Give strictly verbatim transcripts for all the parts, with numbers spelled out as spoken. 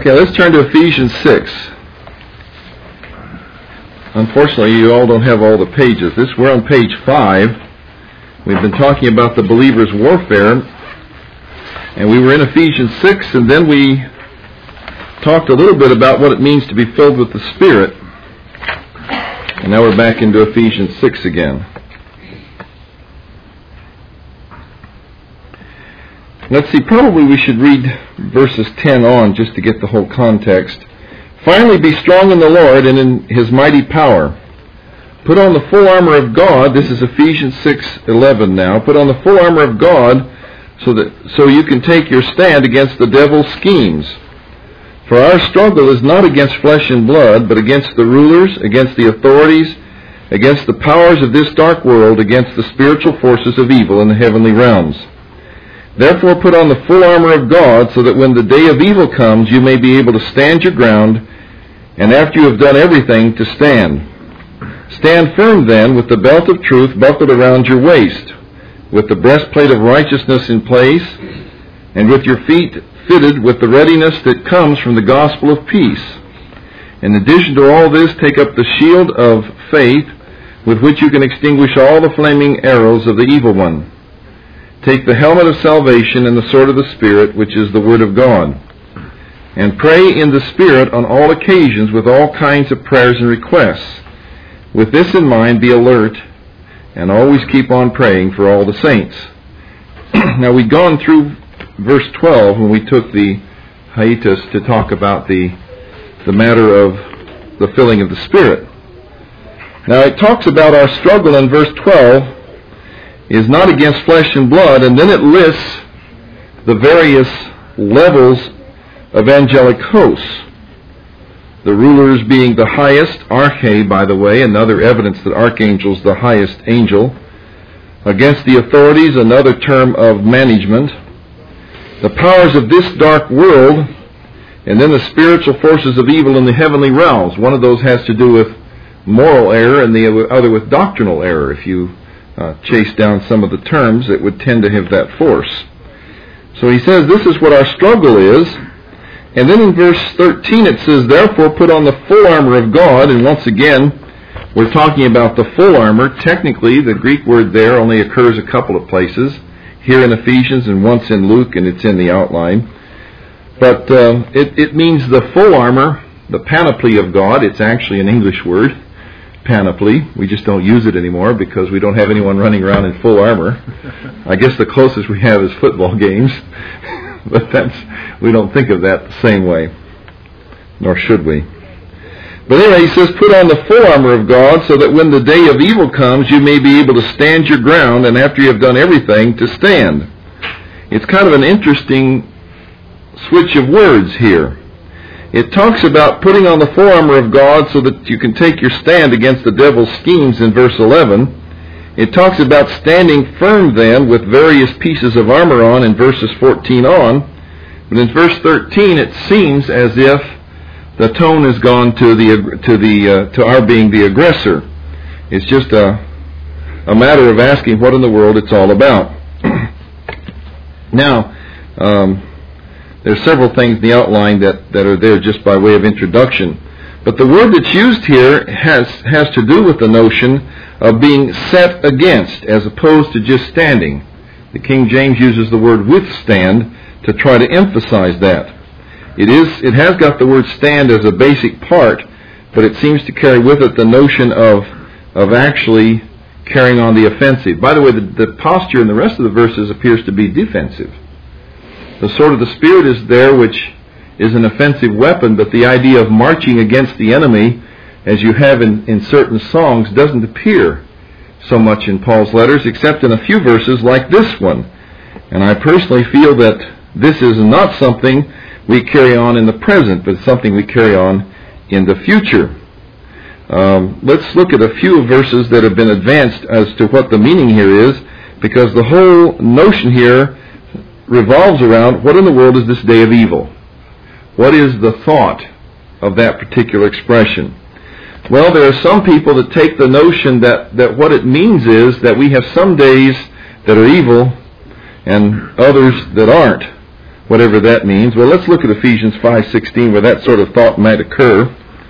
Okay, let's turn to Ephesians six. Unfortunately, you all don't have all the pages. This we're on page five. We've been talking about the believer's warfare, and we were in Ephesians six, and then we talked a little bit about what it means to be filled with the Spirit. And now we're back into Ephesians six again. Let's see, probably we should read verses ten on just to get the whole context. Finally, be strong in the Lord and in His mighty power. Put on the full armor of God. This is Ephesians six eleven now. Put on the full armor of God so that so you can take your stand against the devil's schemes. For our struggle is not against flesh and blood, but against the rulers, against the authorities, against the powers of this dark world, against the spiritual forces of evil in the heavenly realms. Therefore put on the full armor of God, so that when the day of evil comes, you may be able to stand your ground, and after you have done everything, to stand. Stand firm then, with the belt of truth buckled around your waist, with the breastplate of righteousness in place, and with your feet fitted with the readiness that comes from the gospel of peace. In addition to all this, take up the shield of faith, with which you can extinguish all the flaming arrows of the evil one. Take the helmet of salvation and the sword of the Spirit, which is the Word of God. And pray in the Spirit on all occasions with all kinds of prayers and requests. With this in mind, be alert and always keep on praying for all the saints. Now, we'd gone through verse twelve when we took the hiatus to talk about the, the matter of the filling of the Spirit. Now, it talks about our struggle in verse twelve is not against flesh and blood, and then it lists the various levels of angelic hosts. The rulers being the highest, arche, by the way, another evidence that archangel's the highest angel. Against the authorities, another term of management. The powers of this dark world, and then the spiritual forces of evil in the heavenly realms. One of those has to do with moral error, and the other with doctrinal error. If you Uh, chase down some of the terms, it would tend to have that force. So he says this is what our struggle is. And then in verse thirteen it says, therefore put on the full armor of God. And once again, we're talking about the full armor. Technically, the Greek word there only occurs a couple of places. Here in Ephesians and once in Luke, and it's in the outline. But uh, it, it means the full armor, the panoply of God. It's actually an English word. Panoply. We just don't use it anymore because we don't have anyone running around in full armor. I guess the closest we have is football games, but that's we don't think of that the same way, nor should we. But anyway, he says, put on the full armor of God so that when the day of evil comes, you may be able to stand your ground, and after you have done everything, to stand. It's kind of an interesting switch of words here. It talks about putting on the full armor of God so that you can take your stand against the devil's schemes in verse eleven. It talks about standing firm then with various pieces of armor on in verses fourteen on. But in verse thirteen it seems as if the tone has gone to the to the uh, to our being the aggressor. It's just a a matter of asking what in the world it's all about. Now, um, there's several things in the outline that, that are there just by way of introduction. But the word that's used here has, has to do with the notion of being set against as opposed to just standing. The King James uses the word withstand to try to emphasize that. It is it has got the word stand as a basic part, but it seems to carry with it the notion of, of actually carrying on the offensive. By the way, the, the posture in the rest of the verses appears to be defensive. The sword of the Spirit is there, which is an offensive weapon, but the idea of marching against the enemy, as you have in, in certain songs, doesn't appear so much in Paul's letters, except in a few verses like this one. And I personally feel that this is not something we carry on in the present, but something we carry on in the future. Um, let's look at a few verses that have been advanced as to what the meaning here is, because the whole notion here revolves around what in the world is this day of evil? What is the thought of that particular expression? Well, there are some people that take the notion that, that what it means is that we have some days that are evil and others that aren't. whatever that means. Well, let's look at Ephesians five sixteen, where that sort of thought might occur.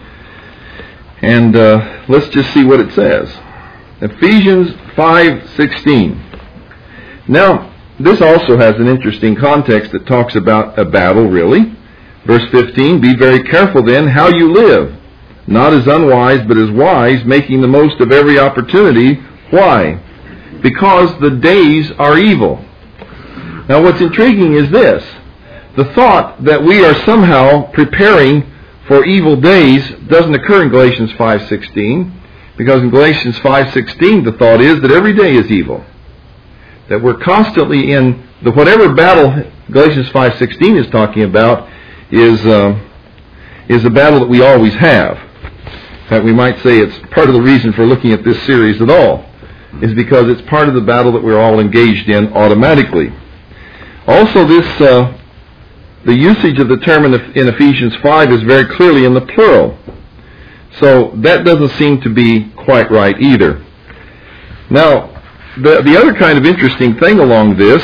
And uh, let's just see what it says. Ephesians five sixteen. Now, this also has an interesting context that talks about a battle, really. Verse fifteen, be very careful then how you live, not as unwise, but as wise, making the most of every opportunity. Why? Because the days are evil. Now, what's intriguing is this. The thought that we are somehow preparing for evil days doesn't occur in Galatians five sixteen, because in Galatians five sixteen the thought is that every day is evil. That we're constantly in the whatever battle Galatians five sixteen is talking about is uh, is a battle that we always have. In fact, we might say it's part of the reason for looking at this series at all, is because it's part of the battle that we're all engaged in automatically. Also, this uh, the usage of the term in, in Ephesians five is very clearly in the plural. So that doesn't seem to be quite right either. Now, the, the other kind of interesting thing along this,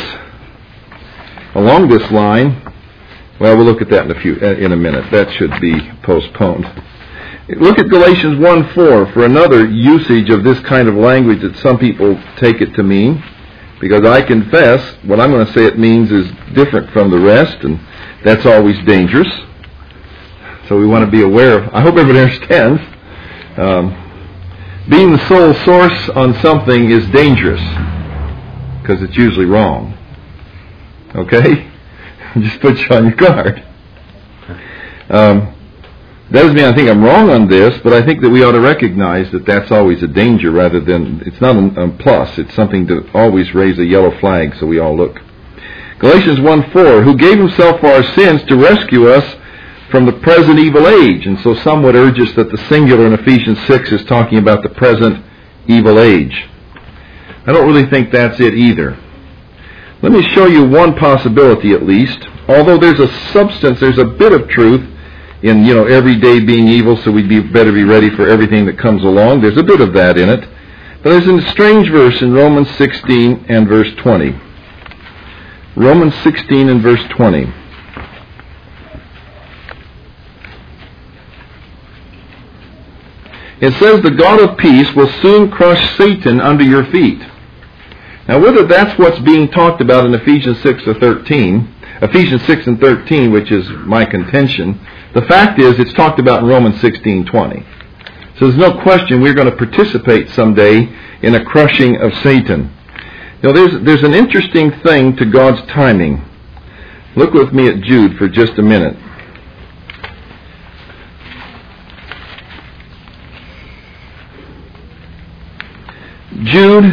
along this line, well, we'll look at that in a few in a minute. That should be postponed. Look at Galatians one four for another usage of this kind of language that some people take it to mean, because I confess what I'm going to say it means is different from the rest, and that's always dangerous. So we want to be aware of. I hope everybody understands. Um, being the sole source on something is dangerous because it's usually wrong. Okay? Just put you on your guard. Um, that doesn't mean I think I'm wrong on this, but I think that we ought to recognize that that's always a danger rather than, it's not a, a plus. It's something to always raise a yellow flag so we all look. Galatians one four, who gave himself for our sins to rescue us from the present evil age. And so some would urge us that the singular in Ephesians six is talking about the present evil age. I don't really think that's it either. Let me show you one possibility at least. Although there's a substance, there's a bit of truth in, you know, every day being evil, so we'd be better be ready for everything that comes along. There's a bit of that in it. But there's a strange verse in Romans sixteen and verse twenty. Romans sixteen and verse twenty. It says, the God of peace will soon crush Satan under your feet. Now, whether that's what's being talked about in Ephesians six or thirteen, Ephesians six and thirteen, which is my contention, the fact is it's talked about in Romans sixteen twenty. So there's no question we're going to participate someday in a crushing of Satan. You know, there's, there's an interesting thing to God's timing. Look with me at Jude for just a minute. Jude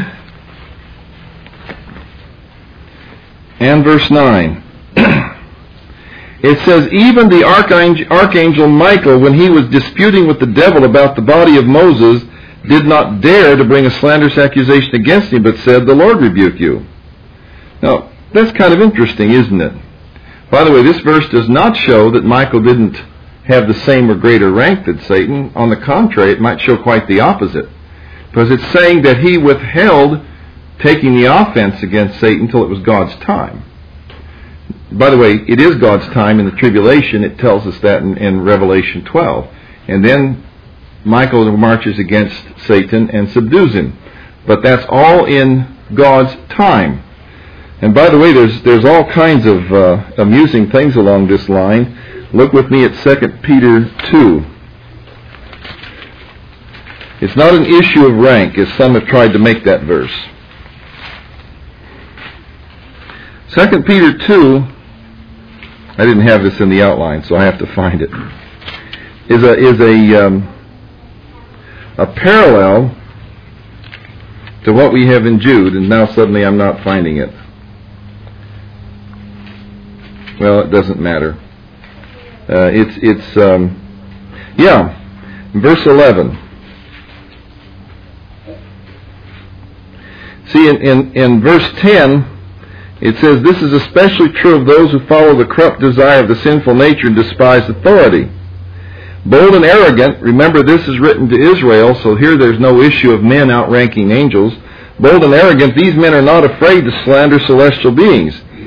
and verse nine. It says, even the archangel, archangel Michael, when he was disputing with the devil about the body of Moses, did not dare to bring a slanderous accusation against him, but said, the Lord rebuke you. Now, that's kind of interesting, isn't it? By the way, this verse does not show that Michael didn't have the same or greater rank than Satan. On the contrary, it might show quite the opposite. Because it's saying that he withheld taking the offense against Satan until it was God's time. By the way, it is God's time in the tribulation. It tells us that in, in Revelation twelve. And then Michael marches against Satan and subdues him. But that's all in God's time. And by the way, there's there's all kinds of uh, amusing things along this line. Look with me at Second Peter two. It's not an issue of rank, as some have tried to make that verse. Second Peter two, I didn't have this in the outline, so I have to find it, is a is a um, a parallel to what we have in Jude, and now suddenly I'm not finding it. Well, it doesn't matter. Uh, it's it's um, yeah, verse eleven. See, in, in, in verse ten, it says, this is especially true of those who follow the corrupt desire of the sinful nature and despise authority. Bold and arrogant, remember this is written to Israel, so here there's no issue of men outranking angels. Bold and arrogant, these men are not afraid to slander celestial beings.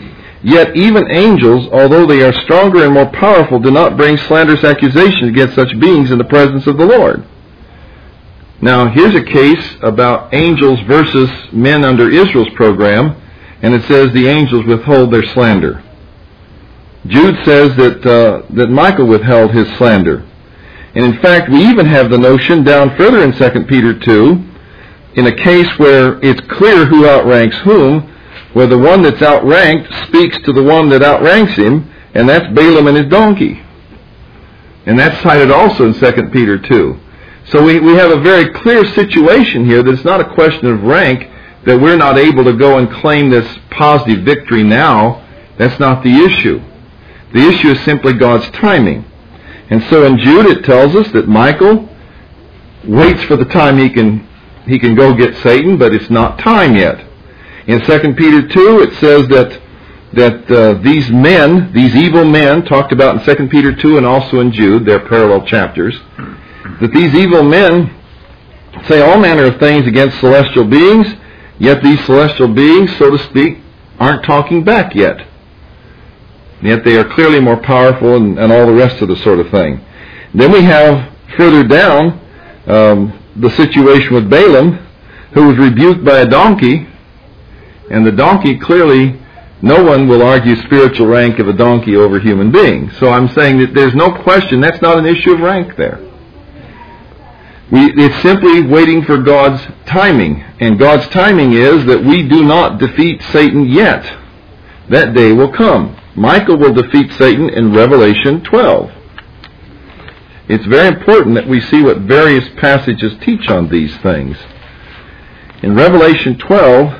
Yet even angels, although they are stronger and more powerful, do not bring slanderous accusations against such beings in the presence of the Lord. Now, here's a case about angels versus men under Israel's program, and it says the angels withhold their slander. Jude says that uh, that Michael withheld his slander. And in fact, we even have the notion down further in Second Peter two, in a case where it's clear who outranks whom, where the one that's outranked speaks to the one that outranks him, and that's Balaam and his donkey. And that's cited also in Second Peter two. So we, we have a very clear situation here that it's not a question of rank, that we're not able to go and claim this positive victory now. That's not the issue. The issue is simply God's timing. And so in Jude it tells us that Michael waits for the time he can he can go get Satan, but it's not time yet. In Second Peter two, it says that that uh, these men, these evil men, talked about in Second Peter two and also in Jude, they're parallel chapters, that these evil men say all manner of things against celestial beings, yet these celestial beings, so to speak, aren't talking back yet. Yet they are clearly more powerful and, and all the rest of the sort of thing. Then we have further down um, the situation with Balaam, who was rebuked by a donkey, and the donkey clearly, no one will argue spiritual rank of a donkey over human beings. So I'm saying that there's no question, that's not an issue of rank there. We, it's simply waiting for God's timing. And God's timing is that we do not defeat Satan yet. That day will come. Michael will defeat Satan in Revelation twelve. It's very important that we see what various passages teach on these things. In Revelation twelve,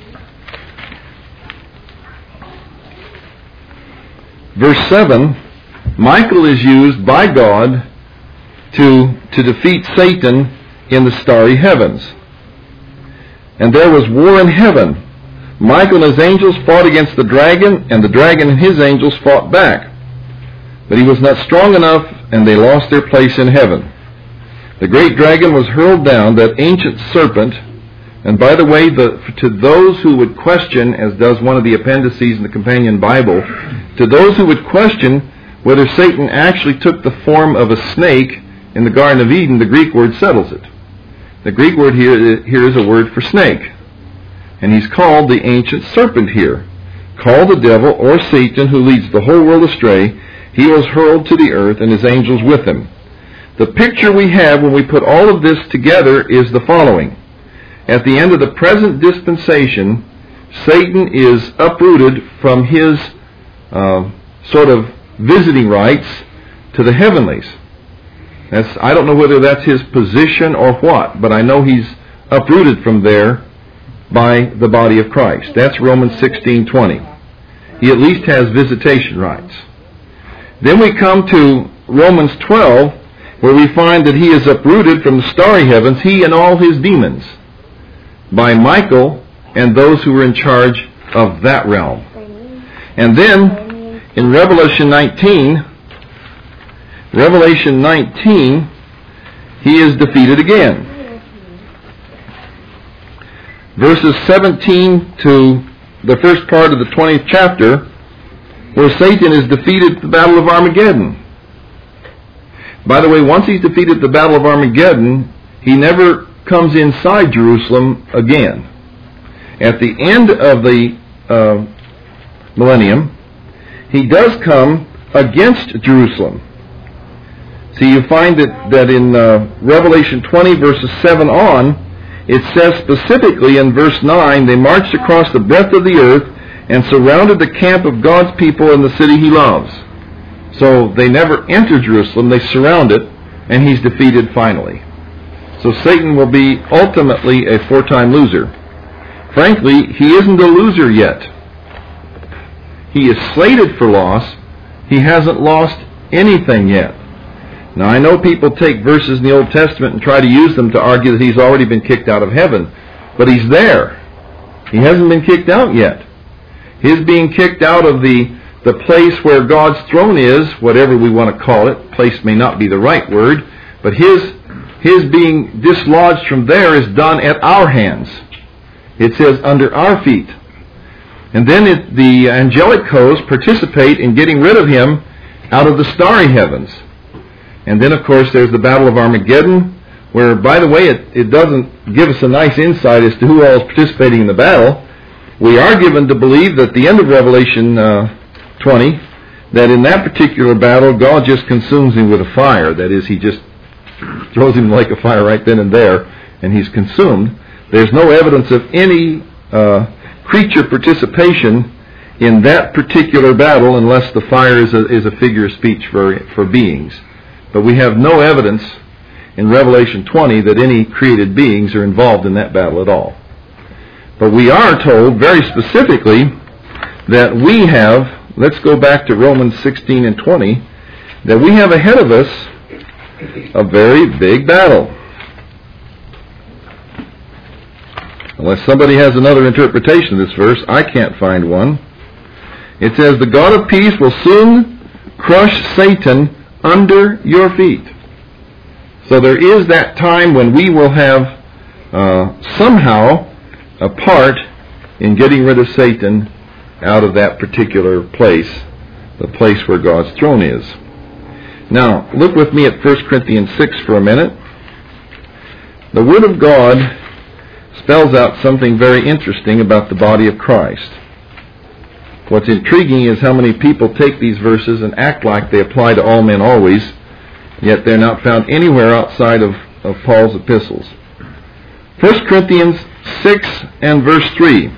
verse seven, Michael is used by God to, to defeat Satan in the starry heavens. And there was war in heaven. Michael and his angels fought against the dragon, and the dragon and his angels fought back. But he was not strong enough, and they lost their place in heaven. The great dragon was hurled down, that ancient serpent. And by the way, the, to those who would question, as does one of the appendices in the Companion Bible, to those who would question whether Satan actually took the form of a snake in the Garden of Eden, the Greek word settles it. The Greek word here, here is a word for snake. And he's called the ancient serpent here. Called the devil, or Satan, who leads the whole world astray. He was hurled to the earth, and his angels with him. The picture we have when we put all of this together is the following. At the end of the present dispensation, Satan is uprooted from his uh, sort of visiting rights to the heavenlies. That's, I don't know whether that's his position or what, but I know he's uprooted from there by the body of Christ. That's Romans sixteen twenty. He at least has visitation rights. Then we come to Romans twelve, where we find that he is uprooted from the starry heavens, he and all his demons, by Michael and those who were in charge of that realm. And then in Revelation nineteen, Revelation nineteen, he is defeated again. Verses seventeen to the first part of the twentieth chapter, where Satan is defeated at the Battle of Armageddon. By the way, once he's defeated at the Battle of Armageddon, he never comes inside Jerusalem again. At the end of the uh, millennium, he does come against Jerusalem. See, you find that, that in uh, Revelation twenty, verses seven on, it says specifically in verse nine, they marched across the breadth of the earth and surrounded the camp of God's people in the city he loves. So they never enter Jerusalem, they surround it, and he's defeated finally. So Satan will be ultimately a four-time loser. Frankly, he isn't a loser yet. He is slated for loss. He hasn't lost anything yet. Now, I know people take verses in the Old Testament and try to use them to argue that he's already been kicked out of heaven. But he's there. He hasn't been kicked out yet. His being kicked out of the, the place where God's throne is, whatever we want to call it, place may not be the right word, but his, his being dislodged from there is done at our hands. It says under our feet. And then it, the angelic hosts participate in getting rid of him out of the starry heavens. And then, of course, there's the Battle of Armageddon, where, by the way, it, it doesn't give us a nice insight as to who all is participating in the battle. We are given to believe that at the end of Revelation uh, twenty, that in that particular battle, God just consumes him with a fire. That is, he just throws him in the lake of fire right then and there, and he's consumed. There's no evidence of any uh, creature participation in that particular battle unless the fire is a, is a figure of speech for, for beings. But we have no evidence in Revelation twenty that any created beings are involved in that battle at all. But we are told very specifically that we have, let's go back to Romans sixteen and twenty, that we have ahead of us a very big battle. Unless somebody has another interpretation of this verse, I can't find one. It says, the God of peace will soon crush Satan under your feet. So there is that time when we will have uh, somehow a part in getting rid of Satan out of that particular place, the place where God's throne is. Now, look with me at First Corinthians six for a minute. The Word of God spells out something very interesting about the body of Christ. What's intriguing is how many people take these verses and act like they apply to all men always, yet they're not found anywhere outside of, of Paul's epistles. First Corinthians six and verse three.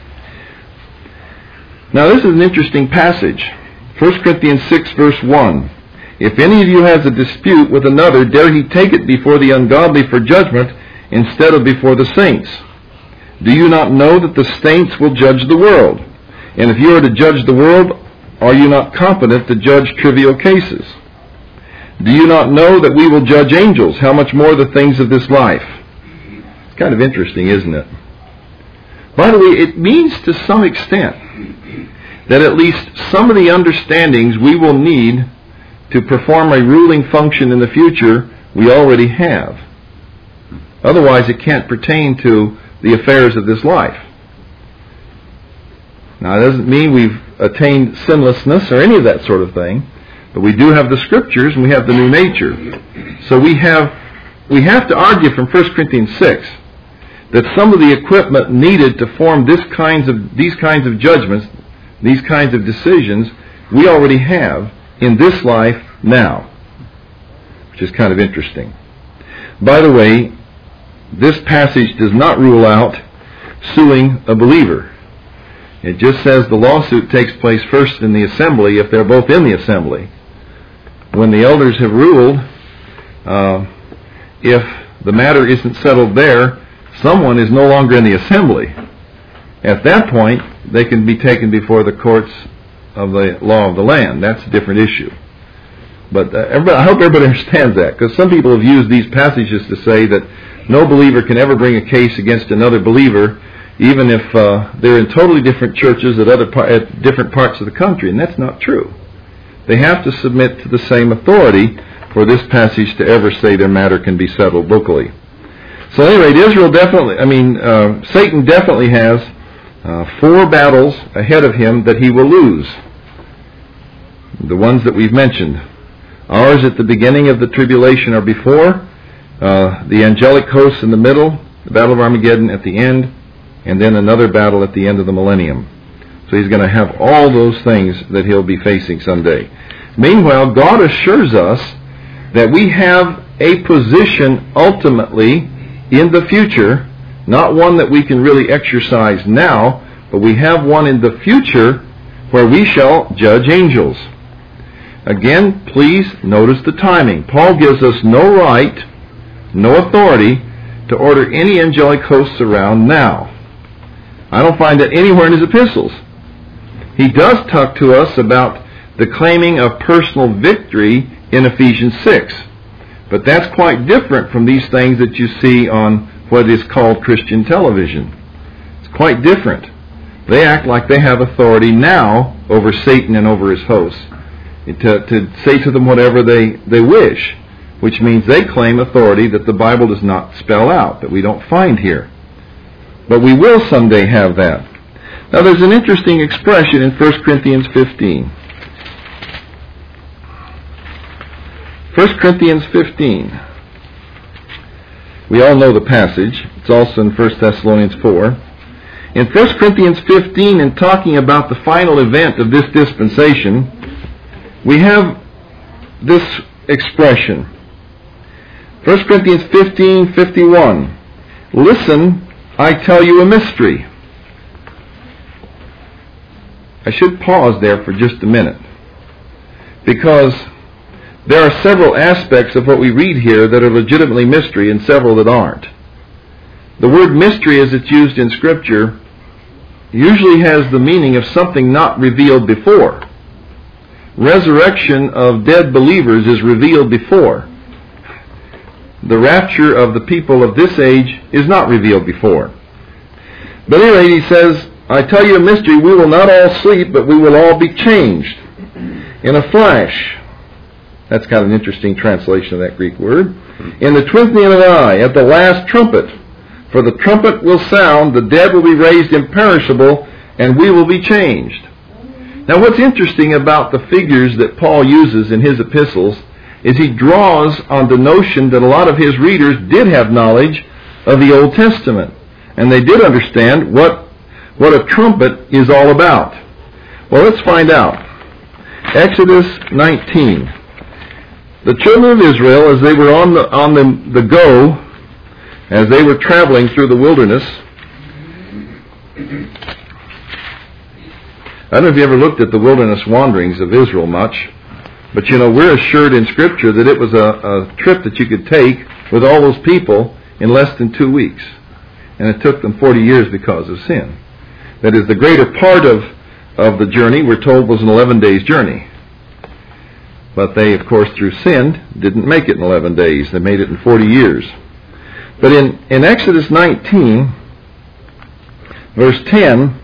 Now this is an interesting passage. First Corinthians six verse one. If any of you has a dispute with another, dare he take it before the ungodly for judgment instead of before the saints. Do you not know that the saints will judge the world? And if you are to judge the world, are you not competent to judge trivial cases? Do you not know that we will judge angels? How much more the things of this life? It's kind of interesting, isn't it? By the way, it means to some extent that at least some of the understandings we will need to perform a ruling function in the future we already have. Otherwise, it can't pertain to the affairs of this life. Now, it doesn't mean we've attained sinlessness or any of that sort of thing, but we do have the Scriptures and we have the new nature. So we have we have to argue from First Corinthians six that some of the equipment needed to form this kinds of these kinds of judgments, these kinds of decisions, we already have in this life now, which is kind of interesting. By the way, this passage does not rule out suing a believer. It just says the lawsuit takes place first in the assembly if they're both in the assembly. When the elders have ruled, uh, if the matter isn't settled there, someone is no longer in the assembly. At that point, they can be taken before the courts of the law of the land. That's a different issue. But uh, everybody, I hope everybody understands that, because some people have used these passages to say that no believer can ever bring a case against another believer, even if uh, they're in totally different churches at other par- at different parts of the country, and that's not true. They have to submit to the same authority for this passage to ever say their matter can be settled locally. So, at any rate, Israel definitely, I mean, uh, Satan definitely has uh, four battles ahead of him that he will lose. The ones that we've mentioned. Ours at the beginning of the tribulation are before, uh, the angelic hosts in the middle, the Battle of Armageddon at the end, and then another battle at the end of the millennium. So he's going to have all those things that he'll be facing someday. Meanwhile, God assures us that we have a position ultimately in the future, not one that we can really exercise now, but we have one in the future where we shall judge angels. Again, please notice the timing. Paul gives us no right, no authority to order any angelic hosts around now. I don't find that anywhere in his epistles. He does talk to us about the claiming of personal victory in Ephesians six. But that's quite different from these things that you see on what is called Christian television. It's quite different. They act like they have authority now over Satan and over his hosts, to, to say to them whatever they, they wish, which means they claim authority that the Bible does not spell out, that we don't find here. But we will someday have that. Now there's an interesting expression in First Corinthians fifteen. First Corinthians fifteen. We all know the passage. It's also in First Thessalonians four. In First Corinthians fifteen, in talking about the final event of this dispensation, we have this expression. First Corinthians fifteen fifty-one. Listen, I tell you a mystery. I should pause there for just a minute, because there are several aspects of what we read here that are legitimately mystery and several that aren't. The word mystery, as it's used in Scripture, usually has the meaning of something not revealed before. Resurrection of dead believers is revealed before. The rapture of the people of this age is not revealed before. But anyway, he says, I tell you a mystery, we will not all sleep, but we will all be changed in a flash. That's kind of an interesting translation of that Greek word. In the twinkling of an eye, at the last trumpet. For the trumpet will sound, the dead will be raised imperishable, and we will be changed. Now what's interesting about the figures that Paul uses in his epistles is he draws on the notion that a lot of his readers did have knowledge of the Old Testament. And they did understand what, what a trumpet is all about. Well, let's find out. Exodus nineteen. The children of Israel, as they were on the on the, the go, as they were traveling through the wilderness, I don't know if you ever looked at the wilderness wanderings of Israel much, but you know, we're assured in Scripture that it was a, a trip that you could take with all those people in less than two weeks. And it took them forty years because of sin. That is, the greater part of, of the journey, we're told, was an eleven days journey. But they, of course, through sin, didn't make it in eleven days. They made it in forty years. But in, in Exodus nineteen, verse ten,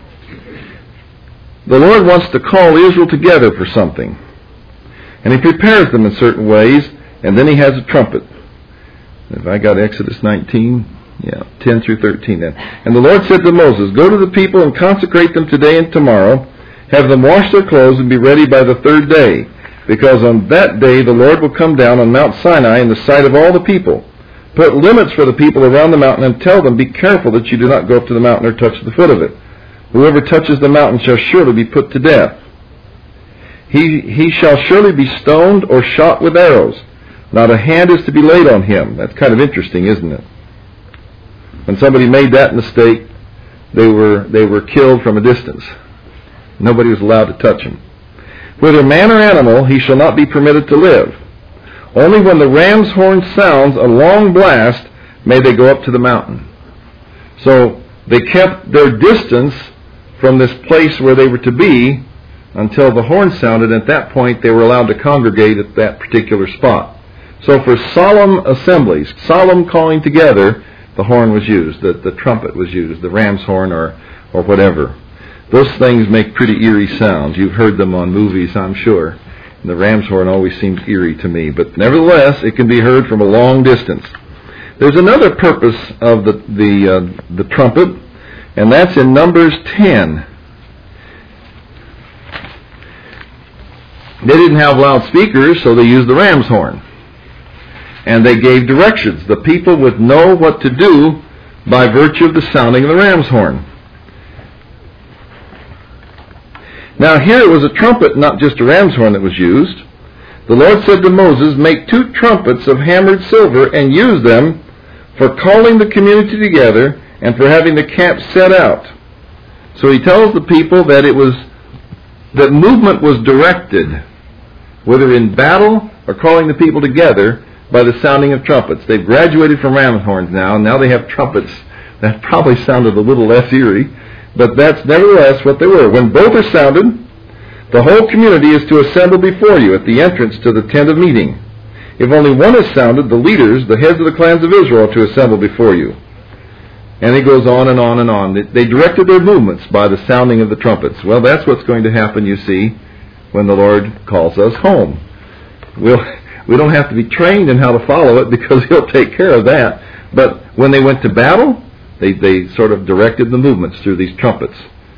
the Lord wants to call Israel together for something. And He prepares them in certain ways, and then He has a trumpet. If I got Exodus nineteen, yeah, ten through thirteen then. And the Lord said to Moses, go to the people and consecrate them today and tomorrow. Have them wash their clothes and be ready by the third day. Because on that day the Lord will come down on Mount Sinai in the sight of all the people. Put limits for the people around the mountain and tell them, be careful that you do not go up to the mountain or touch the foot of it. Whoever touches the mountain shall surely be put to death. He, he shall surely be stoned or shot with arrows. Not a hand is to be laid on him. That's kind of interesting, isn't it? When somebody made that mistake, they were, they were killed from a distance. Nobody was allowed to touch him. Whether man or animal, he shall not be permitted to live. Only when the ram's horn sounds a long blast may they go up to the mountain. So they kept their distance from this place where they were to be until the horn sounded. At that point, they were allowed to congregate at that particular spot. So for solemn assemblies, solemn calling together, the horn was used, the, the trumpet was used, the ram's horn or, or whatever. Those things make pretty eerie sounds. You've heard them on movies, I'm sure. And the ram's horn always seems eerie to me. But nevertheless, it can be heard from a long distance. There's another purpose of the, the, uh, the trumpet, and that's in Numbers ten. They didn't have loudspeakers, so they used the ram's horn. And they gave directions. The people would know what to do by virtue of the sounding of the ram's horn. Now here it was a trumpet, not just a ram's horn that was used. The Lord said to Moses, make two trumpets of hammered silver and use them for calling the community together and for having the camp set out. So he tells the people that it was, that movement was directed, whether in battle or calling the people together, by the sounding of trumpets. They've graduated from ram's horns now, and now they have trumpets. That probably sounded a little less eerie, but that's nevertheless what they were. When both are sounded, the whole community is to assemble before you at the entrance to the tent of meeting. If only one is sounded, the leaders, the heads of the clans of Israel, are to assemble before you. And he goes on and on and on. They directed their movements by the sounding of the trumpets. Well, that's what's going to happen, you see, when the Lord calls us home. We'll, we don't have to be trained in how to follow it because He'll take care of that. But when they went to battle, they, they sort of directed the movements through these trumpets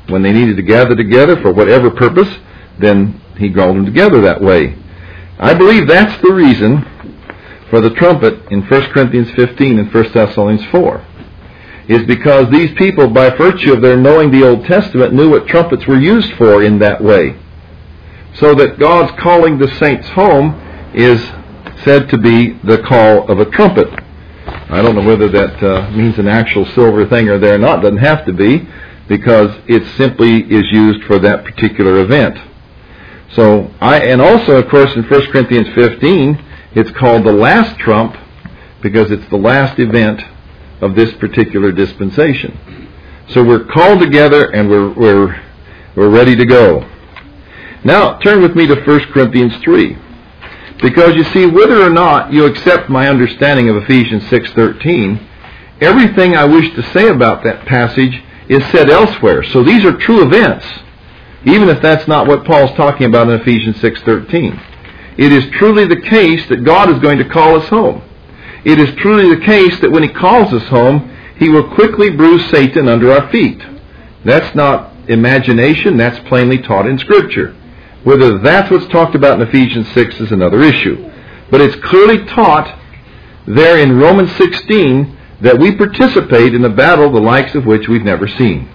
When they needed to gather together for whatever purpose, then he called them together that way. I believe that's the reason for the trumpet in First Corinthians fifteen and First Thessalonians four. Is because these people, by virtue of their knowing the Old Testament, knew what trumpets were used for in that way. So that God's calling the saints home is said to be the call of a trumpet. I don't know whether that uh, means an actual silver thing or there or not. It doesn't have to be, because it simply is used for that particular event. So, I and also, of course, in First Corinthians fifteen, it's called the last trump because it's the last event of this particular dispensation. So we're called together and we're we're we're ready to go. Now, turn with me to First Corinthians three. Because you see, whether or not you accept my understanding of Ephesians six thirteen, everything I wish to say about that passage is said elsewhere. So these are true events, even if that's not what Paul's talking about in Ephesians six thirteen. It is truly the case that God is going to call us home. It is truly the case that when he calls us home, he will quickly bruise Satan under our feet. That's not imagination, that's plainly taught in Scripture. Whether that's what's talked about in Ephesians six is another issue. But it's clearly taught there in Romans sixteen that we participate in a battle the likes of which we've never seen.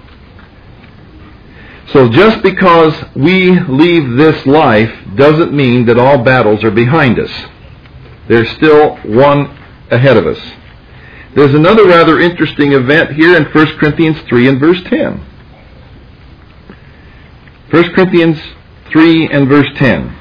So just because we leave this life doesn't mean that all battles are behind us. There's still one ahead of us. There's another rather interesting event here in First Corinthians three and verse ten. First Corinthians three and verse ten.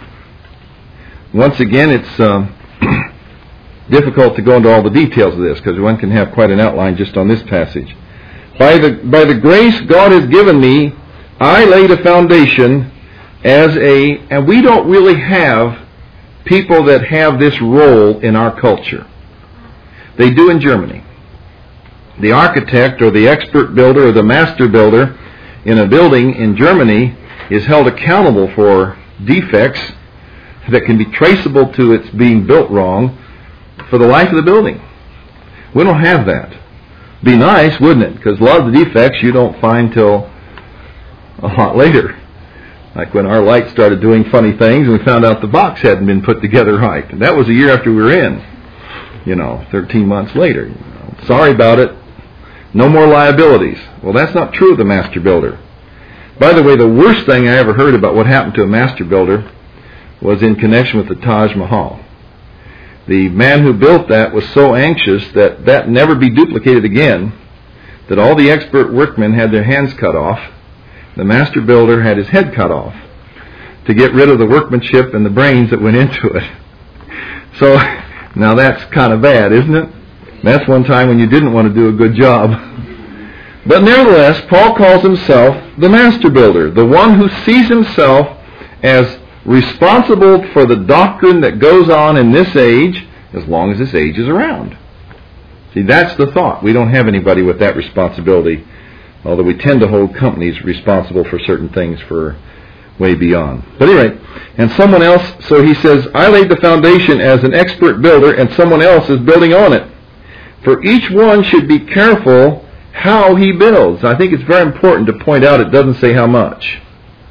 Once again, it's uh, difficult to go into all the details of this because one can have quite an outline just on this passage. By the, by the grace God has given me, I laid a foundation as a, and we don't really have people that have this role in our culture. They do in Germany. The architect or the expert builder or the master builder in a building in Germany is held accountable for defects that can be traceable to its being built wrong for the life of the building. We don't have that. Be nice, wouldn't it? Because a lot of the defects you don't find till a lot later. Like when our light started doing funny things and we found out the box hadn't been put together right. And that was a year after we were in. You know, thirteen months later. You know, sorry about it. No more liabilities. Well, that's not true of the master builder. By the way, the worst thing I ever heard about what happened to a master builder was in connection with the Taj Mahal. The man who built that was so anxious that that never be duplicated again, that all the expert workmen had their hands cut off. The master builder had his head cut off to get rid of the workmanship and the brains that went into it. So, now that's kind of bad, isn't it? That's one time when you didn't want to do a good job. But nevertheless, Paul calls himself the master builder, the one who sees himself as responsible for the doctrine that goes on in this age as long as this age is around. See, that's the thought. We don't have anybody with that responsibility, although we tend to hold companies responsible for certain things for way beyond. But anyway, and someone else, so he says, I laid the foundation as an expert builder and someone else is building on it. For each one should be careful how he builds. I think it's very important to point out it doesn't say how much.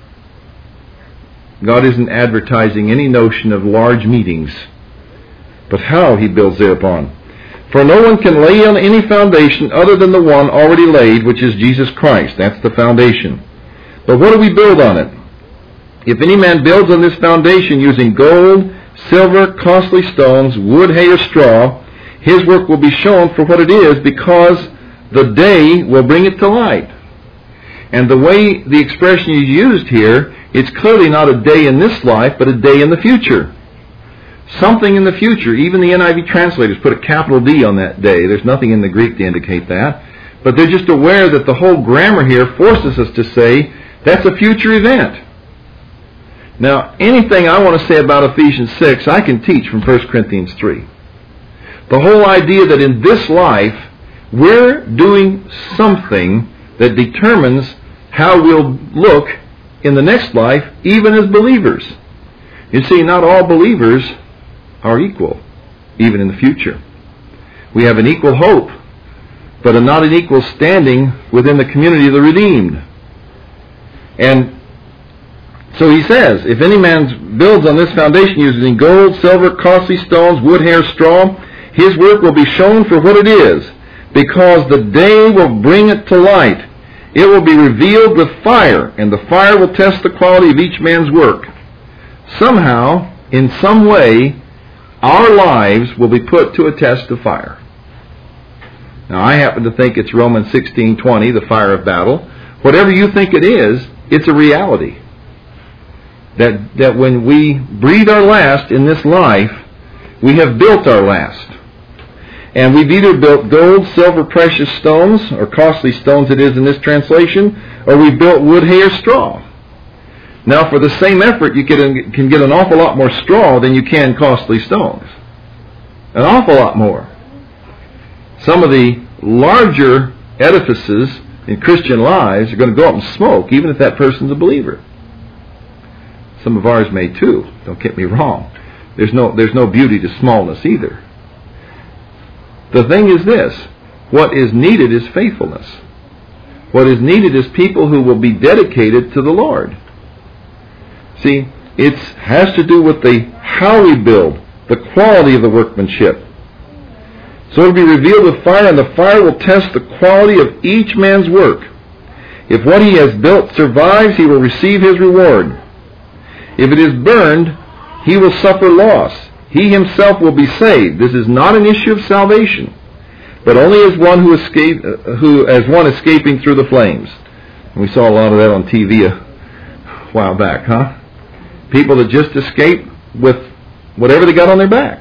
God isn't advertising any notion of large meetings, but how he builds thereupon. For no one can lay on any foundation other than the one already laid, which is Jesus Christ. That's the foundation. But what do we build on it? If any man builds on this foundation using gold, silver, costly stones, wood, hay, or straw, his work will be shown for what it is, because the day will bring it to light. And the way the expression is used here, it's clearly not a day in this life, but a day in the future. Something in the future. Even the N I V translators put a capital D on that day. There's nothing in the Greek to indicate that. But they're just aware that the whole grammar here forces us to say that's a future event. Now, anything I want to say about Ephesians six, I can teach from First Corinthians three. The whole idea that in this life, we're doing something that determines how we'll look in the next life, even as believers. You see, not all believers are equal, even in the future. We have an equal hope, but not an equal standing within the community of the redeemed. And so he says, if any man builds on this foundation using gold, silver, costly stones, wood, hair, straw, his work will be shown for what it is, because the day will bring it to light. It will be revealed with fire, and the fire will test the quality of each man's work. Somehow, in some way, our lives will be put to a test of fire. Now, I happen to think it's Romans sixteen twenty, the fire of battle. Whatever you think it is, it's a reality. That, that when we breathe our last in this life, we have built our last. And we've either built gold, silver, precious stones, or costly stones it is in this translation, or we've built wood, hair, straw. Now, for the same effort, you can, can get an awful lot more straw than you can costly stones. An awful lot more. Some of the larger edifices in Christian lives are going to go up in smoke, even if that person's a believer. Some of ours may too. Don't get me wrong. There's no, there's no beauty to smallness either. The thing is this. What is needed is faithfulness. What is needed is people who will be dedicated to the Lord. See, it has to do with the how we build, the quality of the workmanship. So it will be revealed with fire, and the fire will test the quality of each man's work. If what he has built survives, he will receive his reward. If it is burned, he will suffer loss. He himself will be saved. This is not an issue of salvation, but only as one who escape, uh, who as one escaping through the flames. And we saw a lot of that on T V a while back, huh? People that just escape with whatever they got on their back.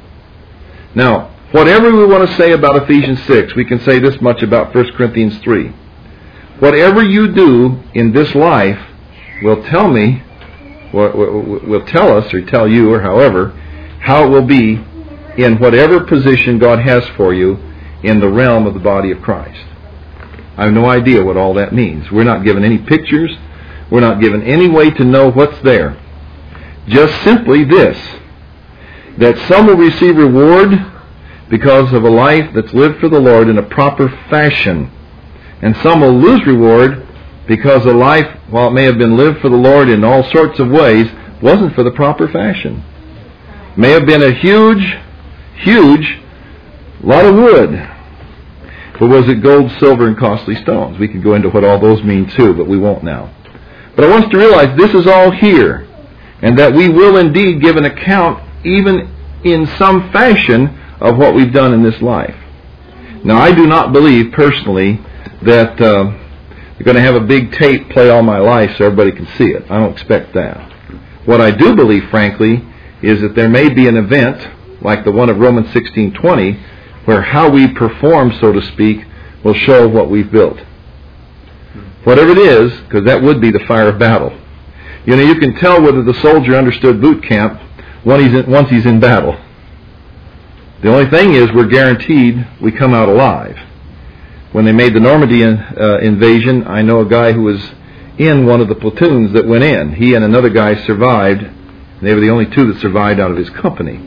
Now, whatever we want to say about Ephesians six, we can say this much about First Corinthians three. Whatever you do in this life will tell me, will tell us, or tell you, or however, how it will be in whatever position God has for you in the realm of the body of Christ. I have no idea what all that means. We're not given any pictures. We're not given any way to know what's there. Just simply this, that some will receive reward because of a life that's lived for the Lord in a proper fashion, and some will lose reward because a life, while it may have been lived for the Lord in all sorts of ways, wasn't for the proper fashion. May have been a huge, huge lot of wood, but was it gold, silver, and costly stones? We could go into what all those mean too, but we won't now. But I want us to realize this is all here, and that we will indeed give an account, even in some fashion, of what we've done in this life. Now, I do not believe personally that uh, you're going to have a big tape play all my life so everybody can see it. I don't expect that. What I do believe, frankly, is that there may be an event like the one of Romans sixteen twenty, where how we perform, so to speak, will show what we've built. Whatever it is, because that would be the fire of battle. You know, you can tell whether the soldier understood boot camp once he's in, once he's in battle. The only thing is we're guaranteed we come out alive. When they made the Normandy in, uh, invasion, I know a guy who was in one of the platoons that went in. He and another guy survived. They were the only two that survived out of his company.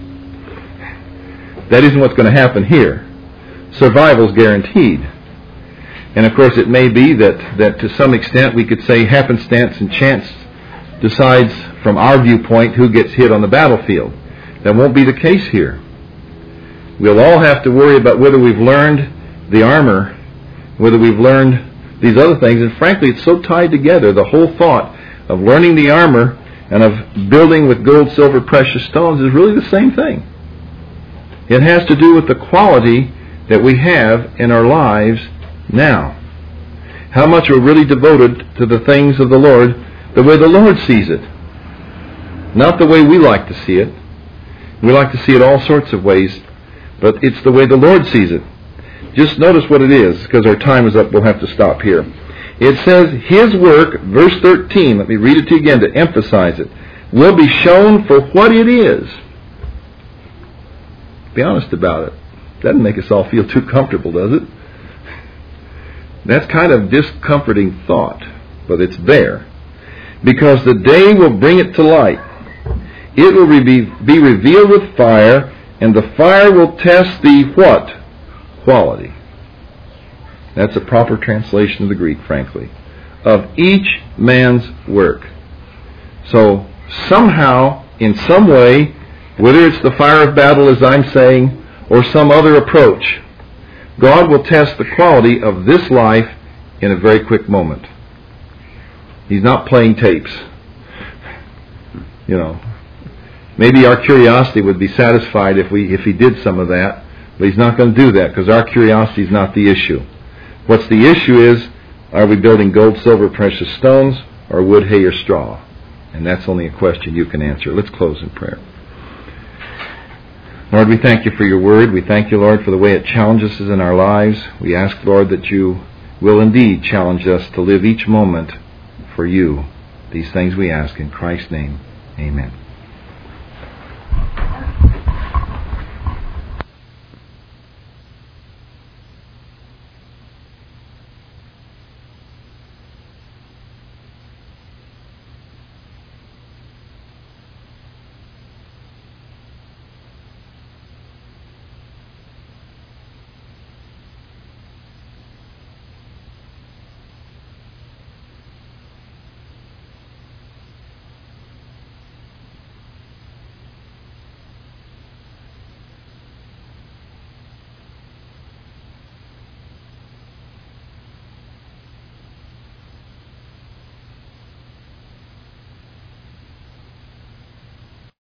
That isn't what's going to happen here. Survival's guaranteed. And of course it may be that, that to some extent we could say happenstance and chance decides from our viewpoint who gets hit on the battlefield. That won't be the case here. We'll all have to worry about whether we've learned the armor, whether we've learned these other things. And frankly, it's so tied together. The whole thought of learning the armor and of building with gold, silver, precious stones is really the same thing. It has to do with the quality that we have in our lives now. How much we're really devoted to the things of the Lord, the way the Lord sees it. Not the way we like to see it. We like to see it all sorts of ways, but it's the way the Lord sees it. Just notice what it is, because our time is up. We'll have to stop here. It says, His work, verse thirteen, let me read it to you again to emphasize it, will be shown for what it is. Be honest about it. Doesn't make us all feel too comfortable, does it? That's kind of discomforting thought, but it's there. Because the day will bring it to light. It will be, be revealed with fire, and the fire will test the what? Quality. That's a proper translation of the Greek, frankly. of each man's work. So somehow, in some way, whether it's the fire of battle, as I'm saying, or some other approach, God will test the quality of this life in a very quick moment. He's not playing tapes. You know, maybe our curiosity would be satisfied if we if he did some of that, but he's not going to do that because our curiosity is not the issue. What's the issue is, are we building gold, silver, precious stones, or wood, hay, or straw? And that's only a question you can answer. Let's close in prayer. Lord, we thank you for your word. We thank you, Lord, for the way it challenges us in our lives. We ask, Lord, that you will indeed challenge us to live each moment for you. These things we ask in Christ's name. Amen.